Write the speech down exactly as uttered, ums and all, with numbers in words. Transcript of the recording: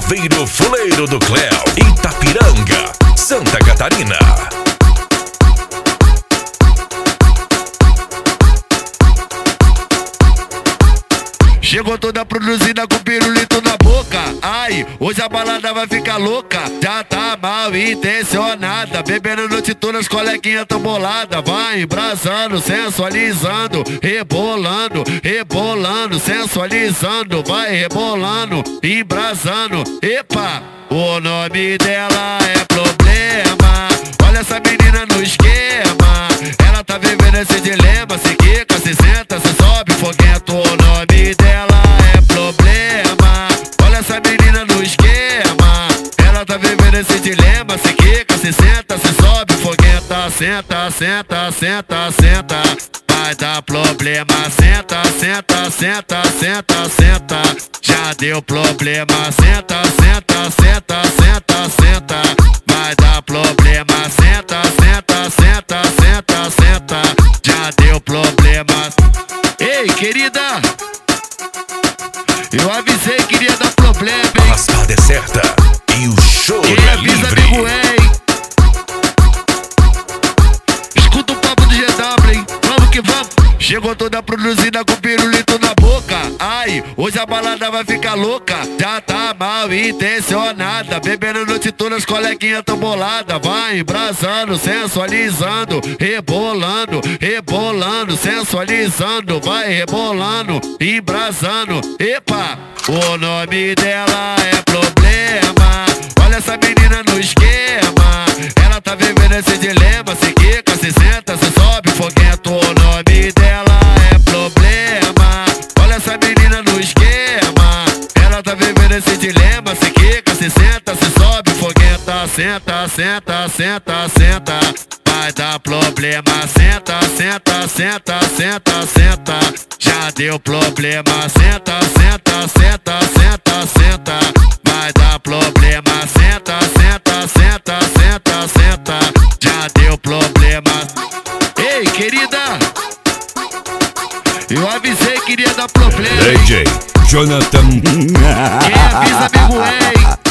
Chaveiro Fuleiro do Cléo, Itapiranga, Santa Catarina. Chegou toda produzida com pirulito na boca. Ai, hoje a balada vai ficar louca. Já tá mal intencionada, bebendo a noite toda, as coleguinhas tão bolada. Vai embrasando, sensualizando, rebolando, rebolando, sensualizando. Vai rebolando, embrasando. Epa, o nome dela é Problema. Olha essa menina no esquema, ela tá vivendo esse dilema. Se quica, se senta, se sobe, foguento. O nome dela é Problema. Olha essa menina no esquema, ela tá vivendo esse dilema. Se quica, se senta, se sobe, foguenta. Senta, senta, senta, senta, vai dar problema. Senta, senta, senta, senta, senta, já deu problema. Senta, senta, senta, senta, senta, vai dar problema. Senta, senta, senta, senta, senta, já deu problema. Ei, querida, eu avisei que iria dar problema, hein? A raspada é certa e o show Quem é avisa, livre. amigo, hein? Escuta o papo do G W, hein? Vamos que vamos. Chegou toda produzida com pirulito na boca. Ai, hoje a balada vai ficar louca. Já tá mal intencionada, bebendo a noite toda, as coleguinhas tão bolada. Vai embrasando, sensualizando, rebolando, rebolando, sensualizando. Vai rebolando, embrasando. Epa, o nome dela é Problema. Olha essa menina no esquema, ela tá vivendo esse dilema. Se quica, se senta, se sobe, foguento. O nome dela é Problema. Olha essa menina no esquema, ela tá vivendo esse dilema. Se quica, se senta, se sobe, foguenta. Senta, senta, senta, senta, vai dar problema. Senta, senta, senta, senta, senta, já deu problema. Senta, senta, senta, senta, senta, vai dar problema. Senta, senta, senta, senta, senta, já deu problema. Ei, querida, eu avisei que iria dar problema, hein? D J Jonathan. Quem avisa, amigo, hein?